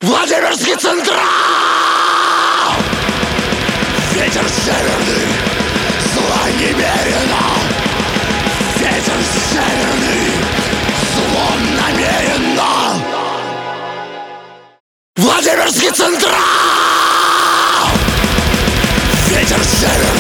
Владимирский Централ! Ветер северный, зла немерено. Ветер северный, зло намеренно. Владимирский Централ! Ветер северный.